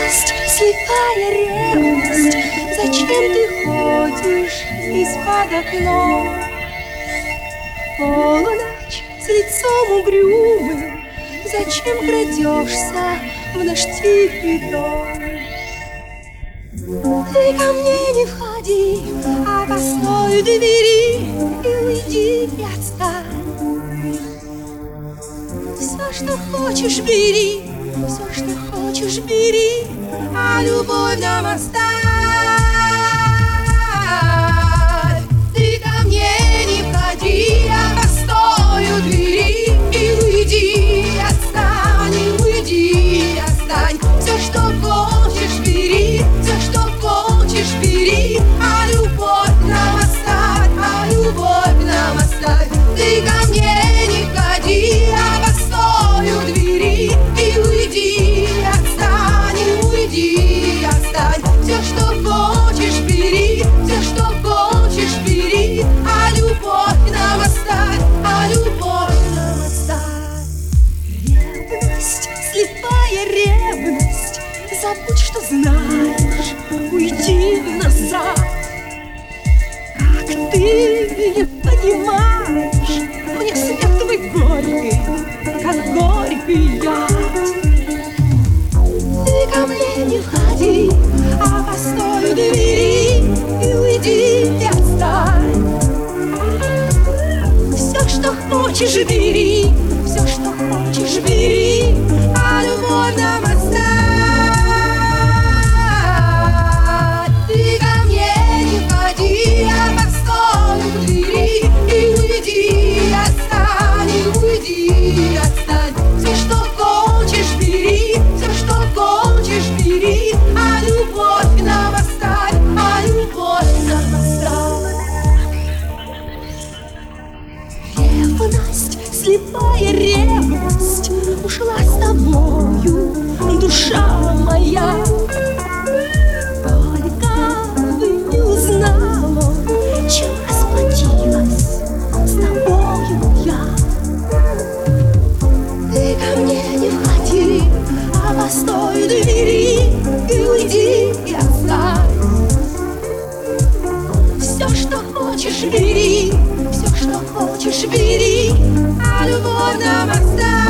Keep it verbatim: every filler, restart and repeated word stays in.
Ревность, слепая ревность, зачем ты ходишь из-под окна? Полночь с лицом угрюмым, зачем крадешься в наш тихий дом? Ты ко мне не входи, а постой у двери и уйди, и отстань. Все, что хочешь, бери, все, что хочешь, бери, а любовь нам оставь. Ты ко мне не входи, а постой у двери и уйди, и отстань, и уйди, и отстань. Все, что хочешь, бери, все, что хочешь, бери, а любовь нам оставь, а любовь нам оставь. Ты ко мне не входи, а постой у двери и уйди, и отстань, и уйди, и отстань. Все, что хочешь, бери, все, что хочешь, бери, а любовь нам оставь, а любовь нам оставь. Ревность, слепая ревность, забудь, что знаешь, уйди назад. Как ты не понимаешь, мне свет твой горький, как горький яд. Ты ко мне не входи, а постой у двери и уйди, и отстань. Все, что хочешь, бери, все, что хочешь, бери, а любовь нам оставь. Ты ко мне не входи, а постой у двери и уйди, и отстань, и уйди, и отстань. Все, что хочешь, бери, все, что хочешь, бери, а любовь нам оставь, а любовь нам оставь. Ревность, слепая ревность, ушла с тобою, душа моя. Только бы не узнала, чем расплатилась с тобою я. Ты ко мне не входи, а постой у двери и уйди, и отстань. Все, что хочешь, бери, все, что хочешь, бери, а любовь нам оставь.